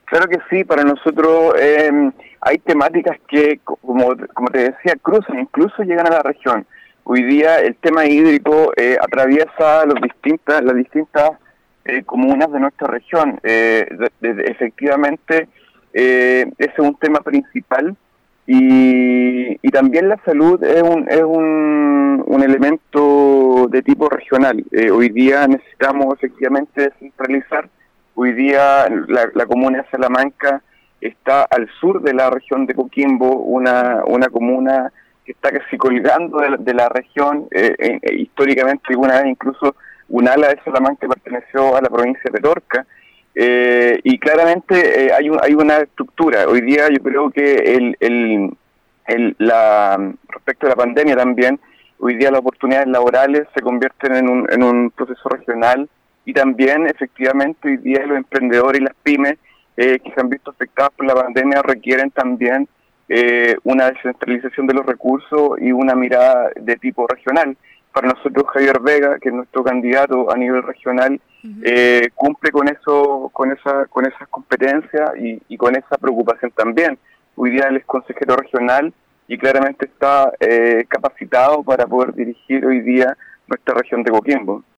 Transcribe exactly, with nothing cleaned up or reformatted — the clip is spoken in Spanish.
Claro que sí, para nosotros eh, hay temáticas que, como, como te decía, cruzan, incluso llegan a la región. Hoy día el tema hídrico eh, atraviesa los distintas, las distintas eh, comunas de nuestra región. Eh, de, de, efectivamente, eh, ese es un tema principal y, y también la salud es un, es un, un elemento de tipo regional. Eh, hoy día necesitamos efectivamente descentralizar. Hoy día la, la comuna de Salamanca está al sur de la región de Coquimbo, una, una comuna que está casi colgando de la, de la región. Eh, eh, históricamente, alguna vez incluso un ala de Salamanca perteneció a la provincia de Petorca. Eh, y claramente eh, hay, un, hay una estructura. Hoy día yo creo que el, el, el, la, respecto a la pandemia también, hoy día las oportunidades laborales se convierten en un, en un proceso regional. Y también, efectivamente, hoy día los emprendedores y las pymes eh, que se han visto afectadas por la pandemia requieren también eh, una descentralización de los recursos y una mirada de tipo regional. Para nosotros, Javier Vega, que es nuestro candidato a nivel regional, uh-huh. eh, cumple con eso, con esa, con esas competencias y, y con esa preocupación también. Hoy día él es consejero regional y claramente está eh, capacitado para poder dirigir hoy día nuestra región de Coquimbo.